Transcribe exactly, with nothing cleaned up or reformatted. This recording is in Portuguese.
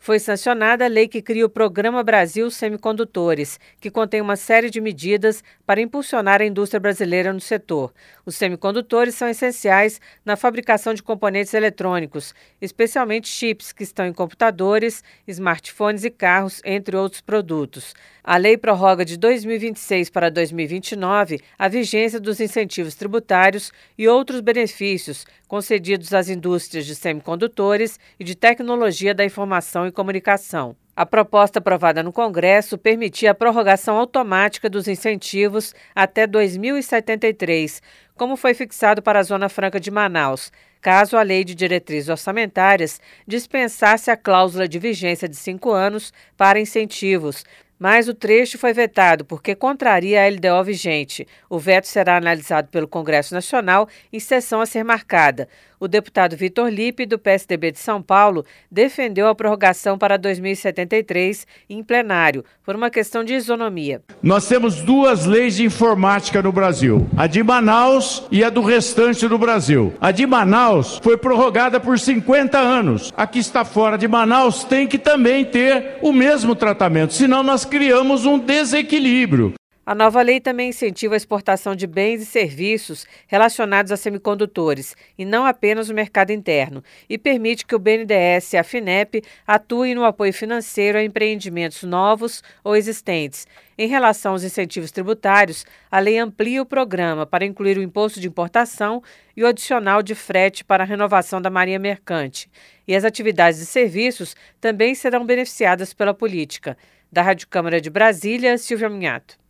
Foi sancionada a lei que cria o Programa Brasil Semicondutores, que contém uma série de medidas para impulsionar a indústria brasileira no setor. Os semicondutores são essenciais na fabricação de componentes eletrônicos, especialmente chips que estão em computadores, smartphones e carros, entre outros produtos. A lei prorroga de dois mil e vinte e seis para dois mil e vinte e nove a vigência dos incentivos tributários e outros benefícios concedidos às indústrias de semicondutores e de tecnologia da informação e comunicação. A proposta aprovada no Congresso permitia a prorrogação automática dos incentivos até dois mil e setenta e três, como foi fixado para a Zona Franca de Manaus, caso a Lei de Diretrizes Orçamentárias dispensasse a cláusula de vigência de cinco anos para incentivos. Mas o trecho foi vetado porque contraria a L D O vigente. O veto será analisado pelo Congresso Nacional em sessão a ser marcada. O deputado Vitor Lippe, do P S D B de São Paulo, defendeu a prorrogação para dois mil e setenta e três em plenário, por uma questão de isonomia. Nós temos duas leis de informática no Brasil, a de Manaus e a do restante do Brasil. A de Manaus foi prorrogada por cinquenta anos. A que está fora de Manaus tem que também ter o mesmo tratamento, senão nós criamos um desequilíbrio. A nova lei também incentiva a exportação de bens e serviços relacionados a semicondutores, e não apenas o mercado interno, e permite que o B N D E S e a FINEP atuem no apoio financeiro a empreendimentos novos ou existentes. Em relação aos incentivos tributários, a lei amplia o programa para incluir o imposto de importação e o adicional de frete para a renovação da marinha mercante. E as atividades e serviços também serão beneficiadas pela política. Da Rádio Câmara de Brasília, Silvia Minhato.